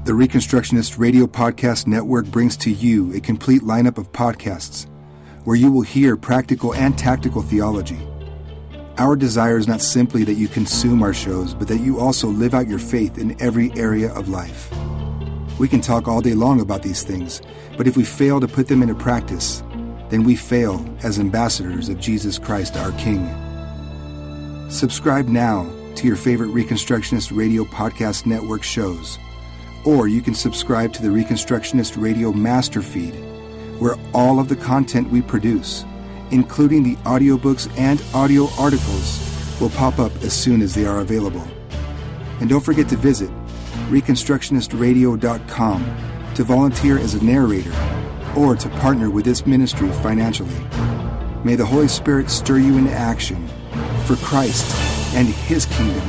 The Reconstructionist Radio Podcast Network brings to you a complete lineup of podcasts where you will hear practical and tactical theology. Our desire is not simply that you consume our shows, but that you also live out your faith in every area of life. We can talk all day long about these things, but if we fail to put them into practice, then we fail as ambassadors of Jesus Christ, our King. Subscribe now to your favorite Reconstructionist Radio Podcast Network shows, or you can subscribe to the Reconstructionist Radio Master Feed, where all of the content we produce, including the audiobooks and audio articles, will pop up as soon as they are available. And don't forget to visit ReconstructionistRadio.com to volunteer as a narrator or to partner with this ministry financially. May the Holy Spirit stir you into action for Christ and His kingdom.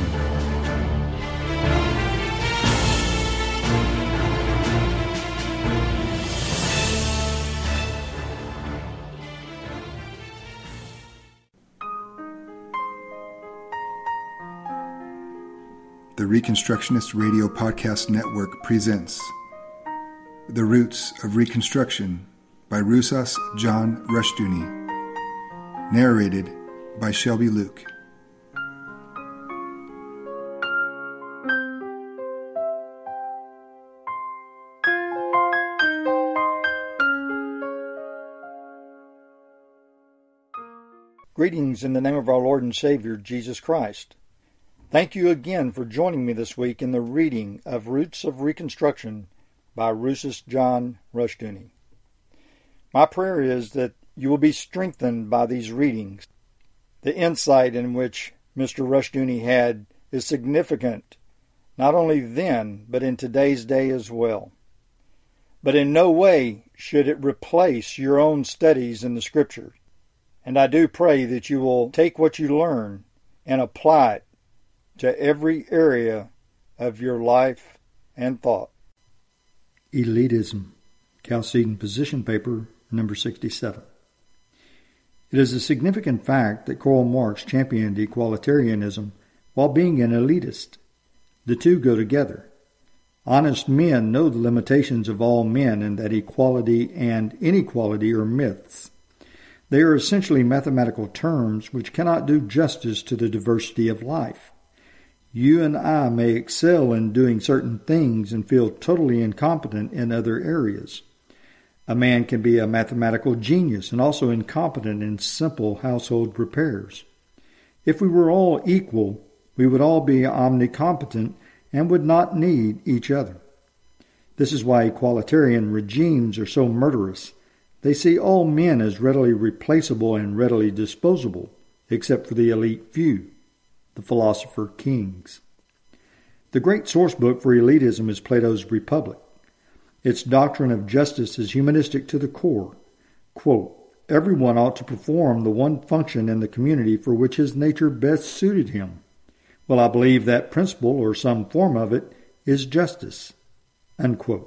The Reconstructionist Radio Podcast Network presents The Roots of Reconstruction by Rusas John Rushdoony. Narrated by Shelby Luke. Greetings in the name of our Lord and Savior, Jesus Christ. Thank you again for joining me this week in the reading of Roots of Reconstruction by Rusas John Rushdoony. My prayer is that you will be strengthened by these readings. The insight in which Mr. Rushdoony had is significant, not only then, but in today's day as well. But in no way should it replace your own studies in the Scriptures. And I do pray that you will take what you learn and apply it to every area of your life and thought. Elitism, Chalcedon Position Paper, number 67. It is a significant fact that Karl Marx championed equalitarianism while being an elitist. The two go together. Honest men know the limitations of all men and that equality and inequality are myths. They are essentially mathematical terms which cannot do justice to the diversity of life. You and I may excel in doing certain things and feel totally incompetent in other areas. A man can be a mathematical genius and also incompetent in simple household repairs. If we were all equal, we would all be omnicompetent and would not need each other. This is why equalitarian regimes are so murderous. They see all men as readily replaceable and readily disposable, except for the elite few, the philosopher kings. The great source book for elitism is Plato's Republic. Its doctrine of justice is humanistic to the core. Quote, everyone ought to perform the one function in the community for which his nature best suited him. Well, I believe that principle, or some form of it, is justice. Unquote.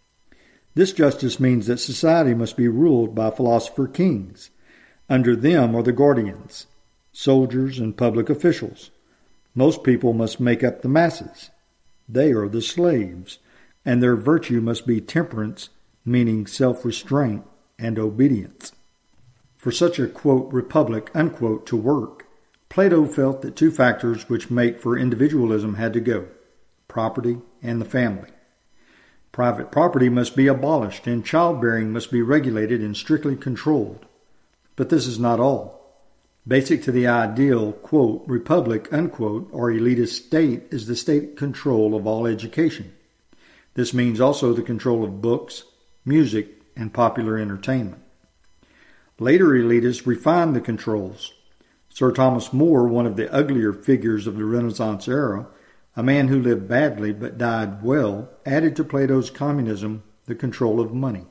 This justice means that society must be ruled by philosopher kings. Under them are the guardians, soldiers, and public officials. Most people must make up the masses. They are the slaves, and their virtue must be temperance, meaning self-restraint and obedience. For such a, quote, republic, unquote, to work, Plato felt that two factors which make for individualism had to go, property and the family. Private property must be abolished, and childbearing must be regulated and strictly controlled. But this is not all. Basic to the ideal, quote, republic, unquote, or elitist state is the state control of all education. This means also the control of books, music, and popular entertainment. Later elitists refined the controls. Sir Thomas More, one of the uglier figures of the Renaissance era, a man who lived badly but died well, added to Plato's communism the control of money.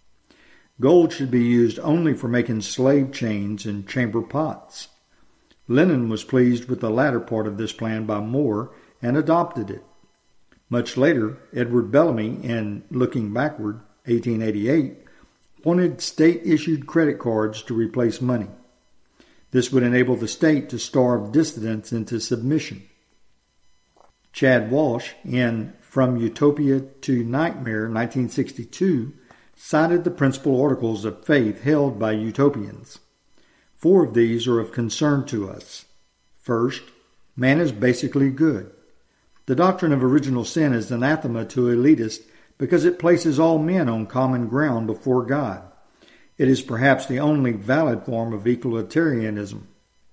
Gold should be used only for making slave chains and chamber pots. Lenin was pleased with the latter part of this plan by More and adopted it. Much later, Edward Bellamy, in Looking Backward, 1888, wanted state-issued credit cards to replace money. This would enable the state to starve dissidents into submission. Chad Walsh, in From Utopia to Nightmare, 1962, cited the principal articles of faith held by utopians. 4 of these are of concern to us. First, man is basically good. The doctrine of original sin is anathema to elitists because it places all men on common ground before God. It is perhaps the only valid form of equalitarianism.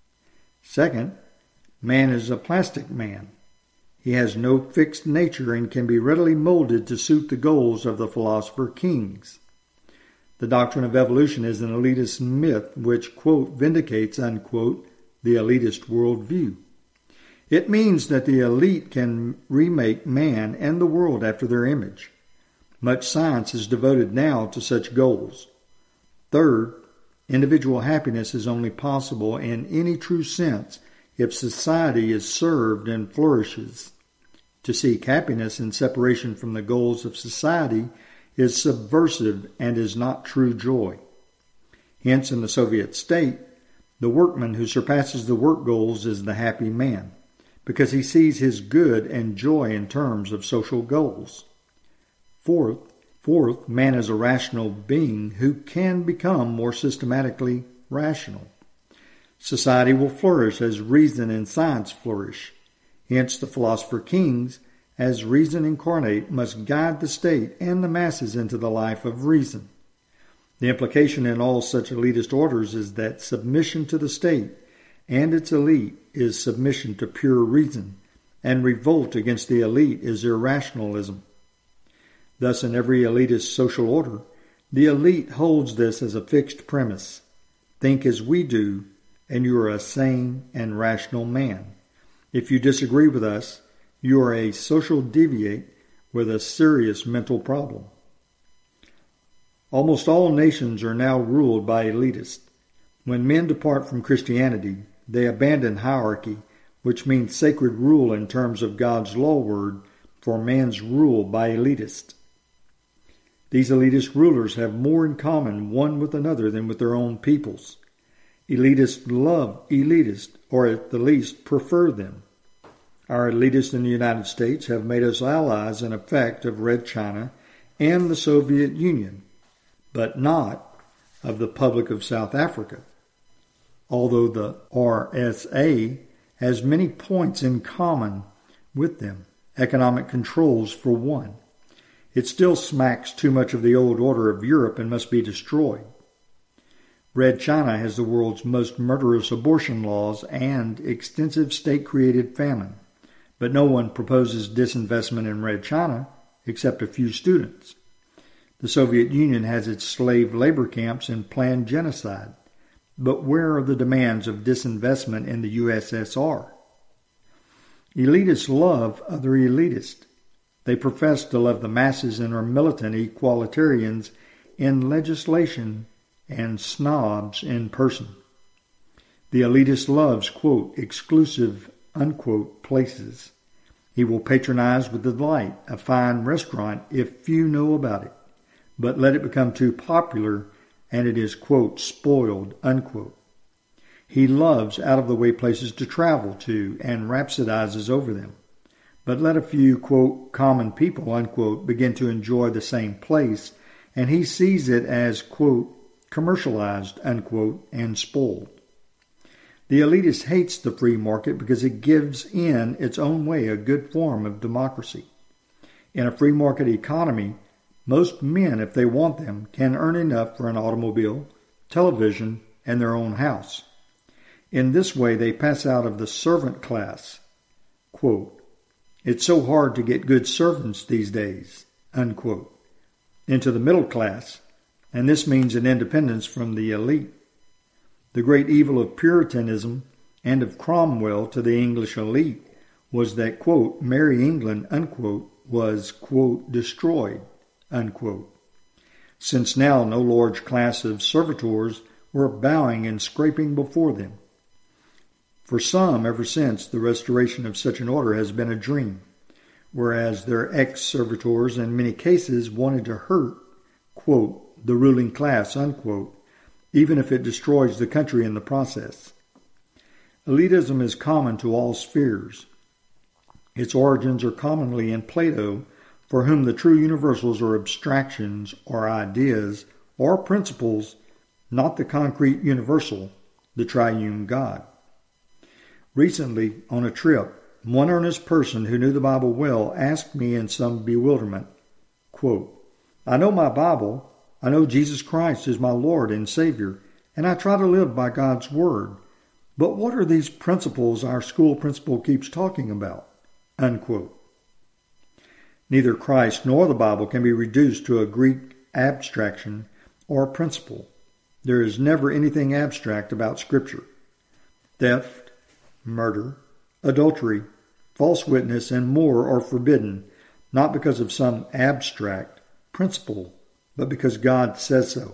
Second, man is a plastic man. He has no fixed nature and can be readily molded to suit the goals of the philosopher kings. The doctrine of evolution is an elitist myth which, quote, vindicates, unquote, the elitist worldview. It means that the elite can remake man and the world after their image. Much science is devoted now to such goals. Third, individual happiness is only possible in any true sense if society is served and flourishes. To seek happiness in separation from the goals of society is subversive and is not true joy. Hence, in the Soviet state, the workman who surpasses the work goals is the happy man, because he sees his good and joy in terms of social goals. Fourth, man is a rational being who can become more systematically rational. Society will flourish as reason and science flourish. Hence, the philosopher kings, as reason incarnate, must guide the state and the masses into the life of reason. The implication in all such elitist orders is that submission to the state and its elite is submission to pure reason, and revolt against the elite is irrationalism. Thus, in every elitist social order, the elite holds this as a fixed premise. Think as we do, and you are a sane and rational man. If you disagree with us, you are a social deviant with a serious mental problem. Almost all nations are now ruled by elitists. When men depart from Christianity, they abandon hierarchy, which means sacred rule in terms of God's law word, for man's rule by elitists. These elitist rulers have more in common one with another than with their own peoples. Elitists love elitists, or at the least prefer them. Our elitists in the United States have made us allies in effect of Red China and the Soviet Union, but not of the Republic of South Africa. Although the RSA has many points in common with them, economic controls for one, it still smacks too much of the old order of Europe and must be destroyed. Red China has the world's most murderous abortion laws and extensive state-created famine, but no one proposes disinvestment in Red China except a few students. The Soviet Union has its slave labor camps and planned genocide, but where are the demands of disinvestment in the USSR? Elitists love other elitists. They profess to love the masses and are militant equalitarians in legislation and snobs in person. The elitist loves, quote, exclusive, unquote, places. He will patronize with delight a fine restaurant if few know about it, but let it become too popular and it is, quote, spoiled, unquote. He loves out-of-the-way places to travel to and rhapsodizes over them. But let a few, quote, common people, unquote, begin to enjoy the same place, and he sees it as, quote, commercialized, unquote, and spoiled. The elitist hates the free market because it gives in its own way a good form of democracy. In a free market economy, most men, if they want them, can earn enough for an automobile, television, and their own house. In this way, they pass out of the servant class, quote, it's so hard to get good servants these days, unquote, into the middle class, and this means an independence from the elite. The great evil of Puritanism and of Cromwell to the English elite was that, quote, Merry England, unquote, was, quote, destroyed, unquote. Since now no large class of servitors were bowing and scraping before them. For some, ever since, the restoration of such an order has been a dream, whereas their ex-servitors in many cases wanted to hurt, quote, the ruling class, unquote, even if it destroys the country in the process. Elitism is common to all spheres. Its origins are commonly in Plato, for whom the true universals are abstractions or ideas or principles, not the concrete universal, the triune God. Recently, on a trip, one earnest person who knew the Bible well asked me in some bewilderment, quote, "I know my Bible, I know Jesus Christ is my Lord and Savior, and I try to live by God's Word, but what are these principles our school principal keeps talking about?" Unquote. Neither Christ nor the Bible can be reduced to a Greek abstraction or principle. There is never anything abstract about Scripture. Theft, murder, adultery, false witness, and more are forbidden, not because of some abstract principle, but because God says so.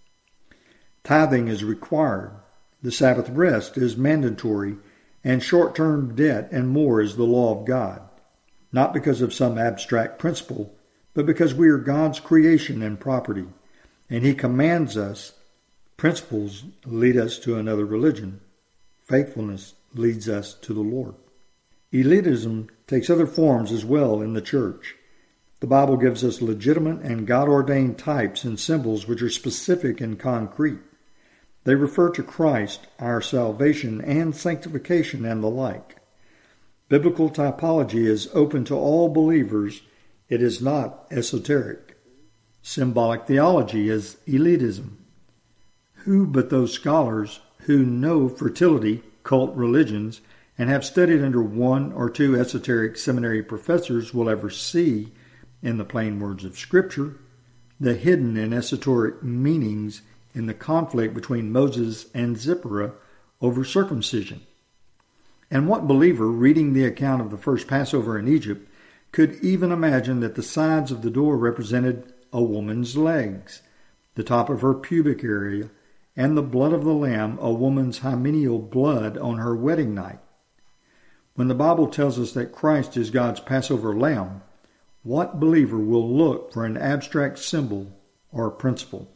Tithing is required, the Sabbath rest is mandatory, and short-term debt and more is the law of God, not because of some abstract principle, but because we are God's creation and property, and He commands us. Principles lead us to another religion. Faithfulness leads us to the Lord. Elitism takes other forms as well in the church. The Bible gives us legitimate and God-ordained types and symbols which are specific and concrete. They refer to Christ, our salvation and sanctification, and the like. Biblical typology is open to all believers. It is not esoteric. Symbolic theology is elitism. Who but those scholars who know fertility, cult religions, and have studied under one or two esoteric seminary professors will ever see, in the plain words of Scripture, the hidden and esoteric meanings in the conflict between Moses and Zipporah over circumcision? And what believer reading the account of the first Passover in Egypt could even imagine that the sides of the door represented a woman's legs, the top of her pubic area, and the blood of the lamb, a woman's hymeneal blood on her wedding night? When the Bible tells us that Christ is God's Passover lamb, what believer will look for an abstract symbol or principle?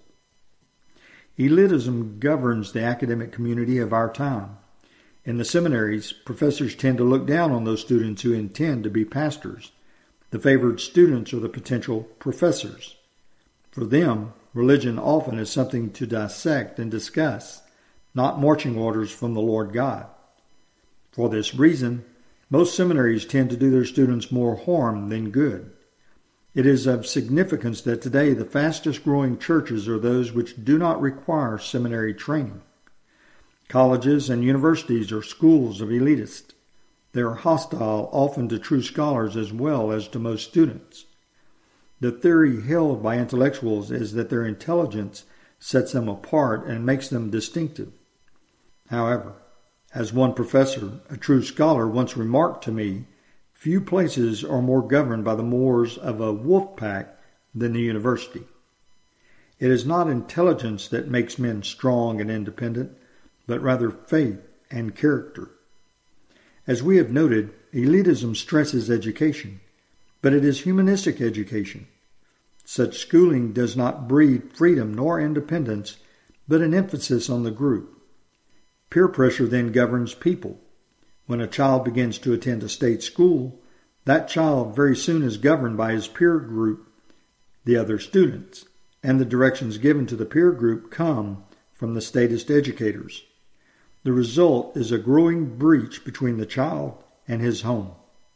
Elitism governs the academic community of our time. In the seminaries, professors tend to look down on those students who intend to be pastors. The favored students are the potential professors. For them, religion often is something to dissect and discuss, not marching orders from the Lord God. For this reason, most seminaries tend to do their students more harm than good. It is of significance that today the fastest growing churches are those which do not require seminary training. Colleges and universities are schools of elitists. They are hostile often to true scholars as well as to most students. The theory held by intellectuals is that their intelligence sets them apart and makes them distinctive. However, as one professor, a true scholar, once remarked to me, few places are more governed by the mores of a wolf pack than the university. It is not intelligence that makes men strong and independent, but rather faith and character. As we have noted, elitism stresses education, but it is humanistic education. Such schooling does not breed freedom nor independence, but an emphasis on the group. Peer pressure then governs people. When a child begins to attend a state school, that child very soon is governed by his peer group, the other students, and the directions given to the peer group come from the statist educators. The result is a growing breach between the child and his home.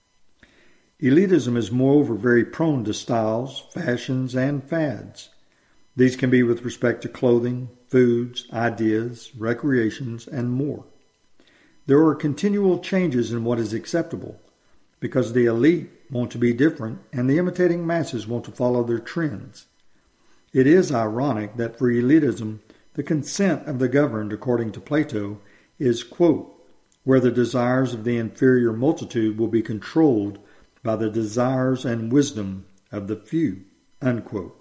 Elitism is moreover very prone to styles, fashions, and fads. These can be with respect to clothing, foods, ideas, recreations, and more. There are continual changes in what is acceptable, because the elite want to be different and the imitating masses want to follow their trends. It is ironic that for elitism, the consent of the governed, according to Plato, is, quote, where the desires of the inferior multitude will be controlled by the desires and wisdom of the few, unquote.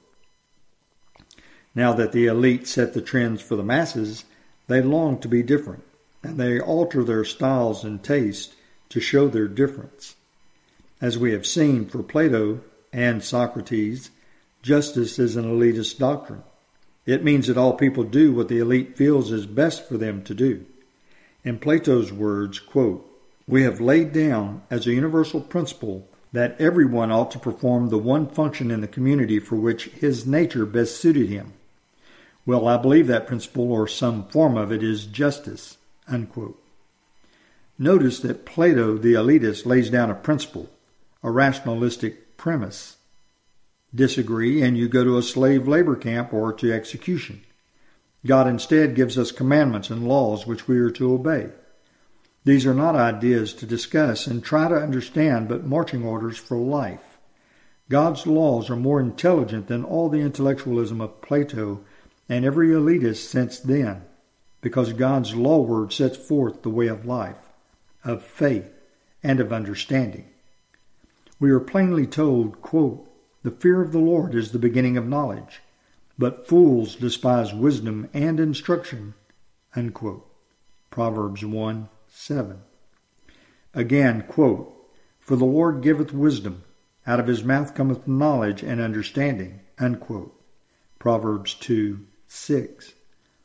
Now that the elite set the trends for the masses, they long to be different, and they alter their styles and taste to show their difference. As we have seen for Plato and Socrates, justice is an elitist doctrine. It means that all people do what the elite feels is best for them to do. In Plato's words, quote, We have laid down as a universal principle that everyone ought to perform the one function in the community for which his nature best suited him. Well, I believe that principle, or some form of it, is justice." Unquote. Notice that Plato, the elitist, lays down a principle, a rationalistic premise. Disagree, and you go to a slave labor camp or to execution. God instead gives us commandments and laws which we are to obey. These are not ideas to discuss and try to understand, but marching orders for life. God's laws are more intelligent than all the intellectualism of Plato and every elitist since then, because God's law word sets forth the way of life, of faith, and of understanding. We are plainly told, quote, "The fear of the Lord is the beginning of knowledge, but fools despise wisdom and instruction," unquote. Proverbs 1:7. Again, quote, "For the Lord giveth wisdom, out of his mouth cometh knowledge and understanding," unquote. Proverbs 2:6.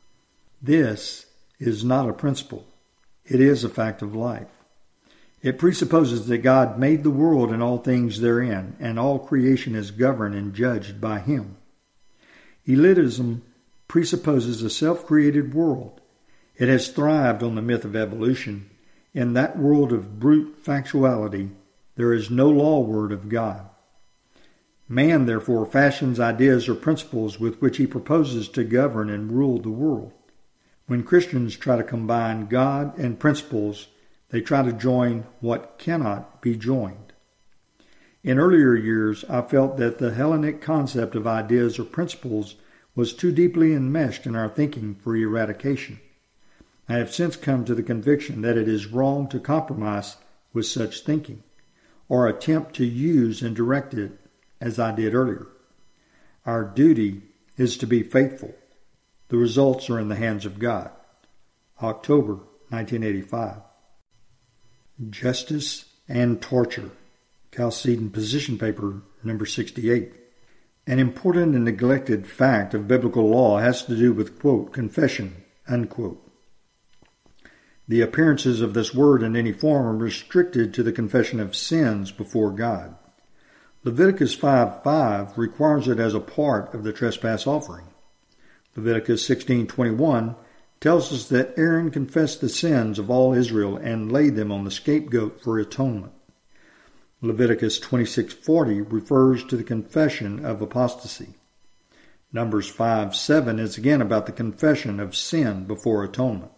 This is not a principle. It is a fact of life. It presupposes that God made the world and all things therein, and all creation is governed and judged by him. Elitism presupposes a self-created world. It has thrived on the myth of evolution. In that world of brute factuality, there is no law word of God. Man, therefore, fashions ideas or principles with which he proposes to govern and rule the world. When Christians try to combine God and principles, they try to join what cannot be joined. In earlier years, I felt that the Hellenic concept of ideas or principles was too deeply enmeshed in our thinking for eradication. I have since come to the conviction that it is wrong to compromise with such thinking, or attempt to use and direct it as I did earlier. Our duty is to be faithful. The results are in the hands of God. October 1985. Justice and Torture. Chalcedon Position Paper, number 68. An important and neglected fact of biblical law has to do with, quote, confession, unquote. The appearances of this word in any form are restricted to the confession of sins before God. Leviticus 5:5 requires it as a part of the trespass offering. Leviticus 16:21 tells us that Aaron confessed the sins of all Israel and laid them on the scapegoat for atonement. Leviticus 26:40 refers to the confession of apostasy. Numbers 5:7 is again about the confession of sin before atonement.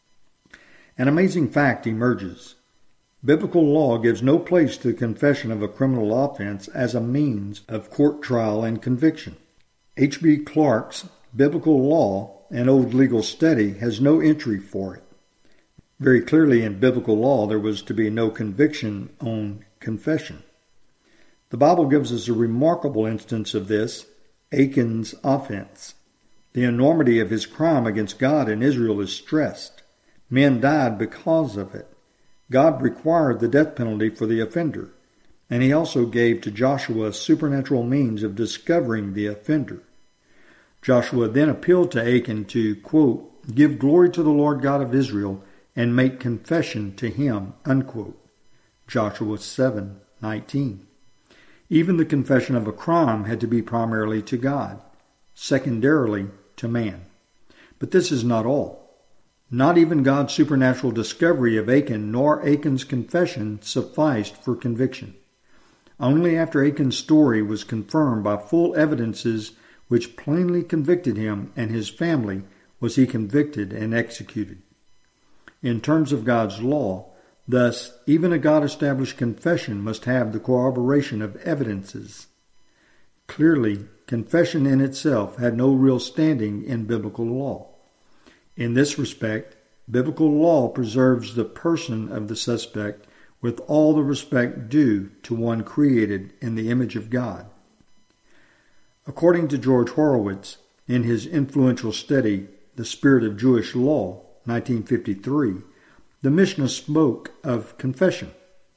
An amazing fact emerges. Biblical law gives no place to the confession of a criminal offense as a means of court trial and conviction. H.B. Clark's Biblical Law, an old legal study, has no entry for it. Very clearly in biblical law there was to be no conviction on confession. The Bible gives us a remarkable instance of this, Achan's offense. The enormity of his crime against God and Israel is stressed. Men died because of it. God required the death penalty for the offender, and he also gave to Joshua a supernatural means of discovering the offender. Joshua then appealed to Achan to, quote, give glory to the Lord God of Israel and make confession to him, unquote. Joshua 7:19. Even the confession of a crime had to be primarily to God, secondarily to man. But this is not all. Not even God's supernatural discovery of Achan nor Achan's confession sufficed for conviction. Only after Achan's story was confirmed by full evidences which plainly convicted him and his family was he convicted and executed. In terms of God's law, thus, even a God-established confession must have the corroboration of evidences. Clearly, confession in itself had no real standing in biblical law. In this respect, biblical law preserves the person of the suspect with all the respect due to one created in the image of God. According to George Horowitz, in his influential study, The Spirit of Jewish Law, 1953, the Mishnah spoke of confession,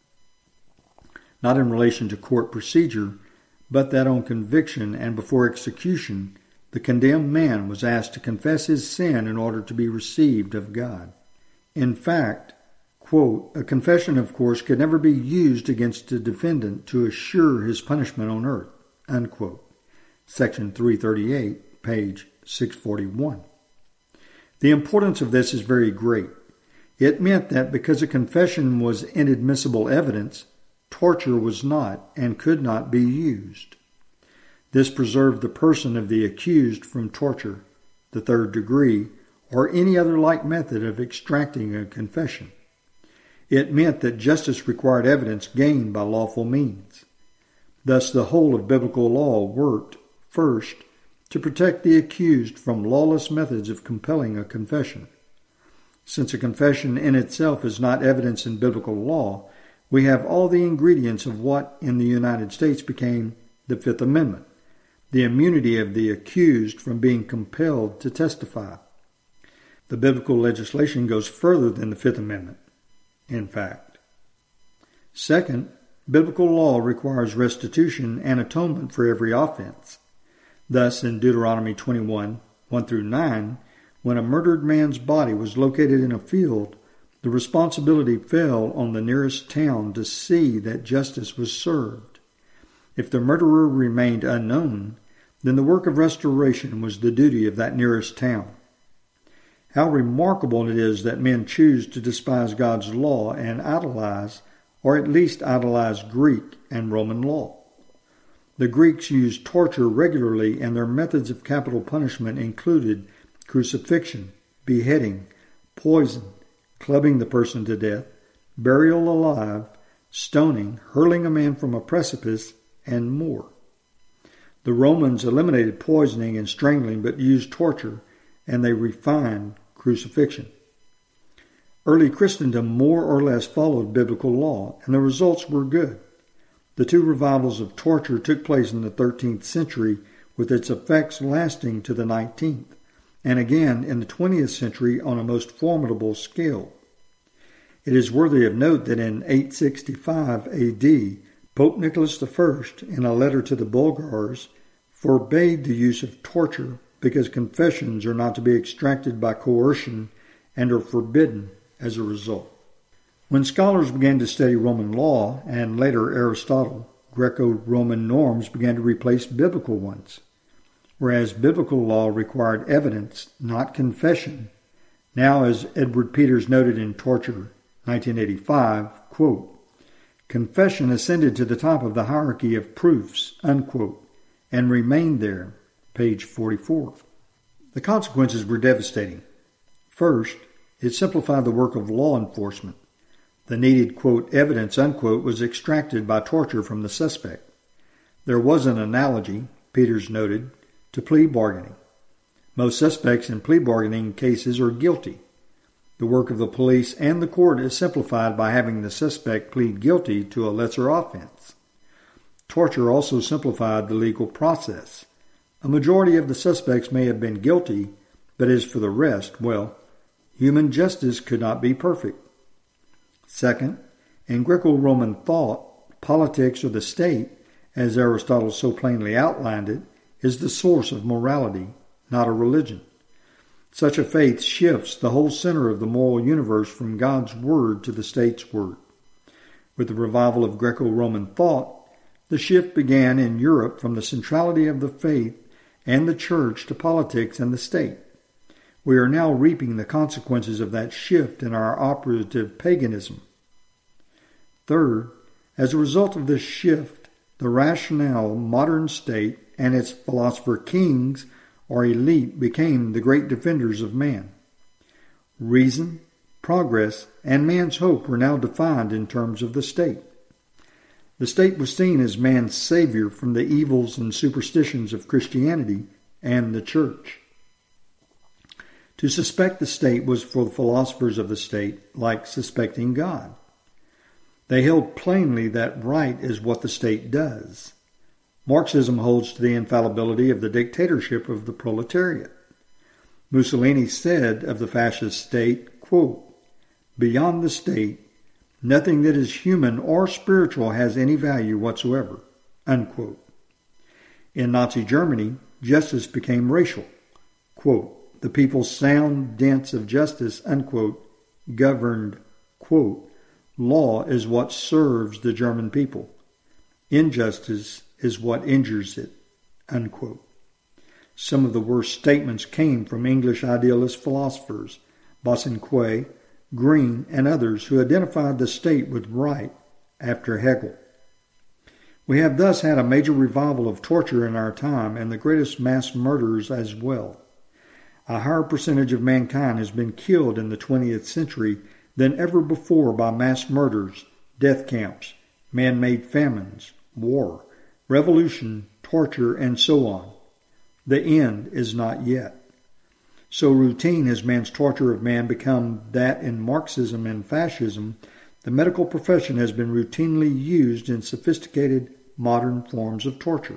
not in relation to court procedure, but that on conviction and before execution, the condemned man was asked to confess his sin in order to be received of God. In fact, quote, a confession, of course, could never be used against a defendant to assure his punishment on earth, unquote. Section 338, page 641. The importance of this is very great. It meant that because a confession was inadmissible evidence, torture was not and could not be used. This preserved the person of the accused from torture, the third degree, or any other like method of extracting a confession. It meant that justice required evidence gained by lawful means. Thus, the whole of biblical law worked, first, to protect the accused from lawless methods of compelling a confession. Since a confession in itself is not evidence in biblical law, we have all the ingredients of what in the United States became the Fifth Amendment, the immunity of the accused from being compelled to testify. The biblical legislation goes further than the Fifth Amendment, in fact. Second, biblical law requires restitution and atonement for every offense. Thus, in Deuteronomy 21, 1-9, when a murdered man's body was located in a field, the responsibility fell on the nearest town to see that justice was served. If the murderer remained unknown, then the work of restoration was the duty of that nearest town. How remarkable it is that men choose to despise God's law and idolize, or at least idolize, Greek and Roman law. The Greeks used torture regularly, and their methods of capital punishment included crucifixion, beheading, poison, clubbing the person to death, burial alive, stoning, hurling a man from a precipice, and more. The Romans eliminated poisoning and strangling but used torture, and they refined crucifixion. Early Christendom more or less followed biblical law, and the results were good. The two revivals of torture took place in the 13th century, with its effects lasting to the 19th, and again in the 20th century on a most formidable scale. It is worthy of note that in 865 A.D., Pope Nicholas I, in a letter to the Bulgars, forbade the use of torture because confessions are not to be extracted by coercion and are forbidden as a result. When scholars began to study Roman law, and later Aristotle, Greco-Roman norms began to replace biblical ones. Whereas biblical law required evidence, not confession, now, as Edward Peters noted in Torture, 1985, quote, confession ascended to the top of the hierarchy of proofs, unquote, and remained there, page 44. The consequences were devastating. First, it simplified the work of law enforcement. The needed, quote, evidence, unquote, was extracted by torture from the suspect. There was an analogy, Peters noted, to plea bargaining. Most suspects in plea bargaining cases are guilty. The work of the police and the court is simplified by having the suspect plead guilty to a lesser offense. Torture also simplified the legal process. A majority of the suspects may have been guilty, but as for the rest, well, human justice could not be perfect. Second, in Greco-Roman thought, politics or the state, as Aristotle so plainly outlined it, is the source of morality, not a religion. Such a faith shifts the whole center of the moral universe from God's word to the state's word. With the revival of Greco-Roman thought, the shift began in Europe from the centrality of the faith and the church to politics and the state. We are now reaping the consequences of that shift in our operative paganism. Third, as a result of this shift, the rational modern state and its philosopher kings or elite became the great defenders of man. Reason, progress, and man's hope were now defined in terms of the state. The state was seen as man's savior from the evils and superstitions of Christianity and the church. To suspect the state was for the philosophers of the state like suspecting God. They held plainly that right is what the state does. Marxism holds to the infallibility of the dictatorship of the proletariat. Mussolini said of the fascist state, quote, beyond the state, nothing that is human or spiritual has any value whatsoever, unquote. In Nazi Germany, justice became racial. Quote, the people's sound dents of justice, unquote, governed, quote, law is what serves the German people. Injustice is what injures it, unquote. Some of the worst statements came from English idealist philosophers, Bosanquet, Green, and others who identified the state with right after Hegel. We have thus had a major revival of torture in our time and the greatest mass murders as well. A higher percentage of mankind has been killed in the 20th century than ever before by mass murders, death camps, man-made famines, war, revolution, torture, and so on. The end is not yet. So routine has man's torture of man become that in Marxism and fascism, the medical profession has been routinely used in sophisticated modern forms of torture.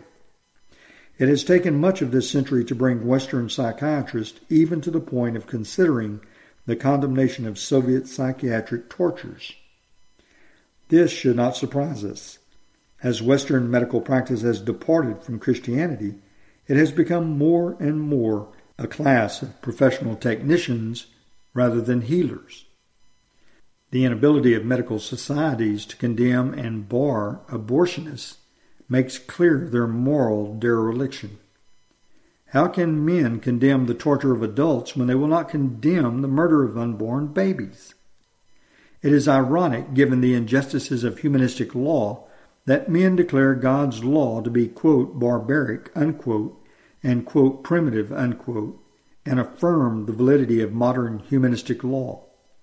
It has taken much of this century to bring Western psychiatrists even to the point of considering the condemnation of Soviet psychiatric tortures. This should not surprise us. As Western medical practice has departed from Christianity, it has become more and more a class of professional technicians rather than healers. The inability of medical societies to condemn and bar abortionists makes clear their moral dereliction. How can men condemn the torture of adults when they will not condemn the murder of unborn babies? It is ironic, given the injustices of humanistic law, that men declare God's law to be, quote, barbaric, unquote, and, quote, primitive, unquote, and affirm the validity of modern humanistic law.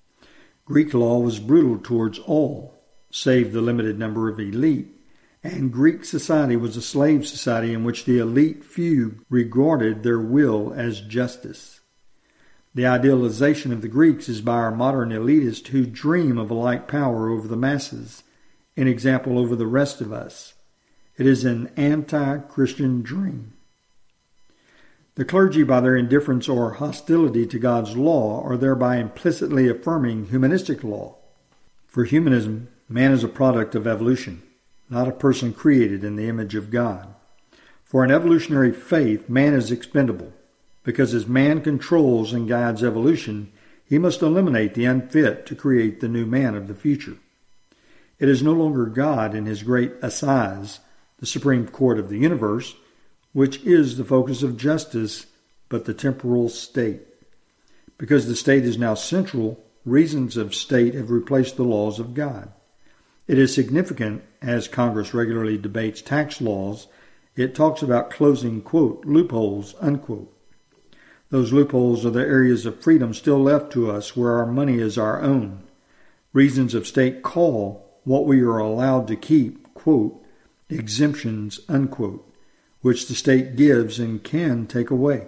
Greek law was brutal towards all, save the limited number of elite, and Greek society was a slave society in which the elite few regarded their will as justice. The idealization of the Greeks is by our modern elitists who dream of a like power over the masses, an example over the rest of us. It is an anti-Christian dream. The clergy, by their indifference or hostility to God's law, are thereby implicitly affirming humanistic law. For humanism, man is a product of evolution, not a person created in the image of God. For an evolutionary faith, man is expendable, because as man controls and guides evolution, he must eliminate the unfit to create the new man of the future. It is no longer God in his great assize, the supreme court of the universe, which is the focus of justice, but the temporal state. Because the state is now central, reasons of state have replaced the laws of God. It is significant, as Congress regularly debates tax laws, it talks about closing, quote, loopholes, unquote. Those loopholes are the areas of freedom still left to us where our money is our own. Reasons of state call what we are allowed to keep, quote, exemptions, unquote, which the state gives and can take away.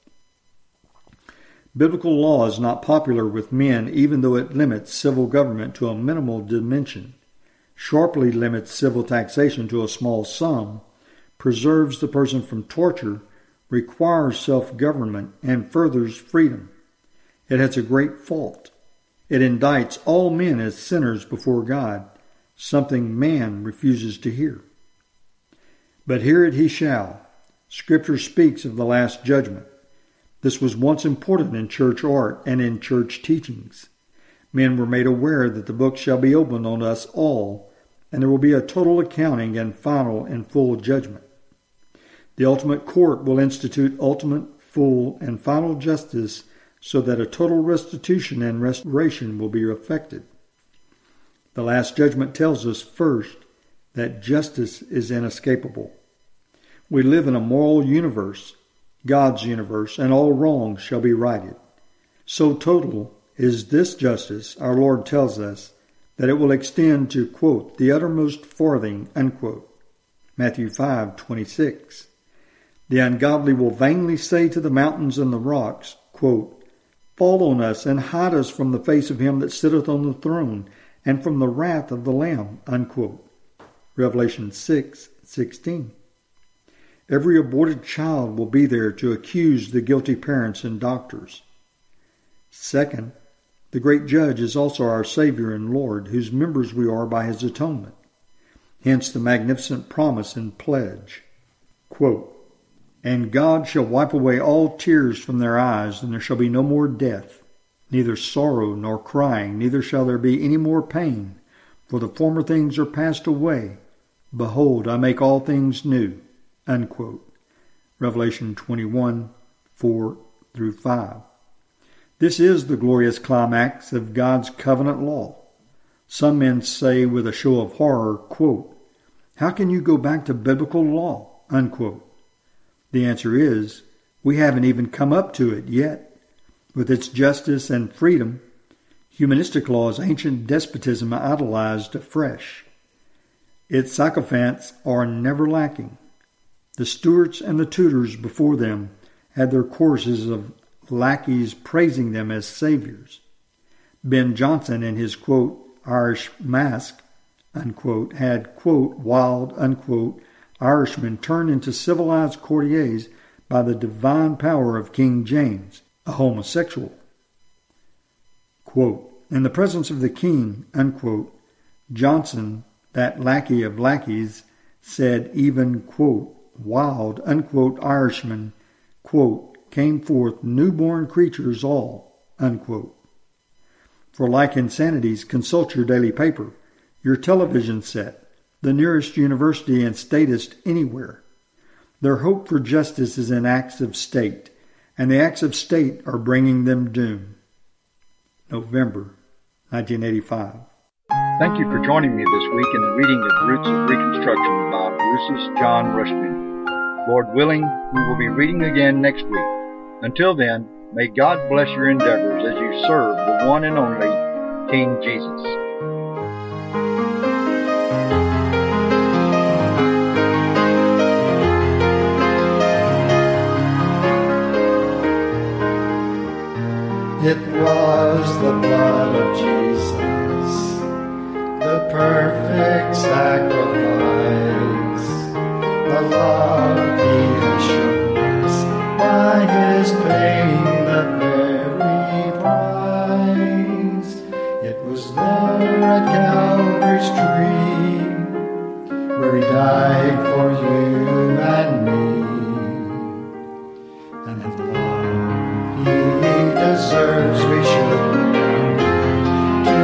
Biblical law is not popular with men even though it limits civil government to a minimal dimension, sharply limits civil taxation to a small sum, preserves the person from torture, requires self-government, and furthers freedom. It has a great fault. It indicts all men as sinners before God, something man refuses to hear. But hear it he shall. Scripture speaks of the last judgment. This was once important in church art and in church teachings. Men were made aware that the book shall be opened on us all, and there will be a total accounting and final and full judgment. The ultimate court will institute ultimate, full, and final justice so that a total restitution and restoration will be effected. The last judgment tells us first that justice is inescapable. We live in a moral universe, God's universe, and all wrongs shall be righted. So total is this justice, our Lord tells us, that it will extend to, quote, the uttermost farthing, unquote. Matthew 5:26. The ungodly will vainly say to the mountains and the rocks, quote, fall on us and hide us from the face of him that sitteth on the throne and from the wrath of the Lamb, unquote. Revelation 6:16. Every aborted child will be there to accuse the guilty parents and doctors. Second, the great judge is also our Savior and Lord, whose members we are by his atonement. Hence the magnificent promise and pledge, quote, and God shall wipe away all tears from their eyes, and there shall be no more death, neither sorrow nor crying, neither shall there be any more pain, for the former things are passed away. Behold, I make all things new." Unquote. Revelation 21, 4 through 5. This is the glorious climax of God's covenant law. Some men say with a show of horror, quote, "How can you go back to biblical law?" Unquote. The answer is, we haven't even come up to it yet. With its justice and freedom, humanistic law is ancient despotism idolized afresh. Its sycophants are never lacking. The Stuarts and the Tudors before them had their choruses of lackeys praising them as saviors. Ben Jonson in his, quote, "Irish Mask," unquote, had, quote, "wild," unquote, Irishmen turned into civilized courtiers by the divine power of King James, a homosexual. Quote, "In the presence of the king," unquote, Jonson, that lackey of lackeys, said even, quote, "wild," unquote, Irishmen, quote, "came forth newborn creatures all," unquote. For like insanities, consult your daily paper, your television set, the nearest university and statist anywhere. Their hope for justice is in acts of state, and the acts of state are bringing them doom. November 1985. Thank you for joining me this week in the reading of Roots of Reconstruction by Rousas John Rushdoony. Lord willing, we will be reading again next week. Until then, may God bless your endeavors as you serve the one and only King Jesus. It was the blood of Jesus, the perfect sacrifice, the love he has shown us by his paying the very price. It was there at Calvary's tree, where he died for you and me, and the love he deserves we should to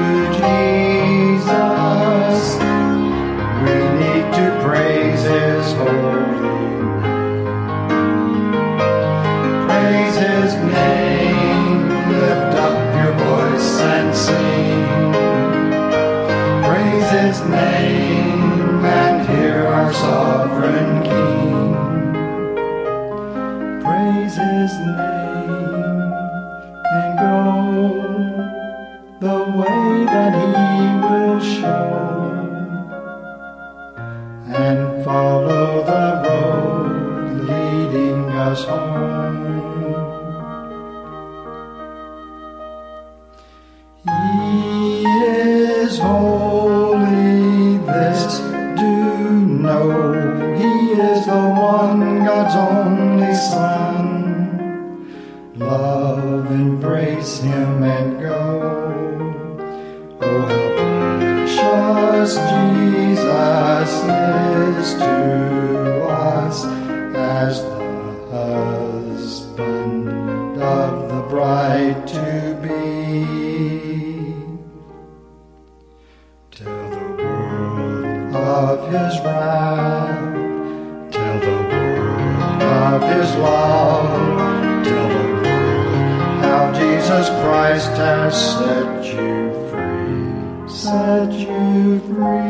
Jesus. We need to praise his holy name. Praise his name, lift up your voice and sing. Praise his name and hear our sovereign King. Praise his name and go the way that he will show, and follow the road leading us home. He is holy, this do know. He is the one, God's only Son. Love, embrace him and go. Oh, how precious Jesus is to us as the husband of the bride to be. Tell the world of his wrath, tell the world of his love, tell the how Jesus Christ has set you free, set you free.